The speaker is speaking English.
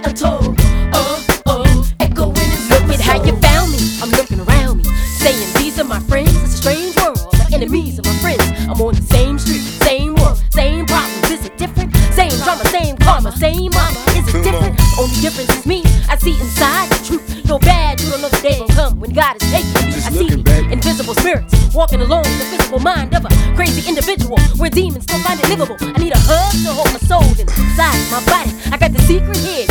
untold. Echoing and look at how you found me. I'm looking around me, saying these are my friends. It's a strange world. The enemies of my friends. I'm on the same street, same world, same problems. Is it different? Same drama, same karma, same mama. Is it different? Only difference is me. I see inside the truth. Feel bad, you don't know the day will come when God is taking me. I see invisible spirits walking along the physical mind of a crazy individual where demons still find it livable. I need a hug to hold my soul inside my body. I got the secret here,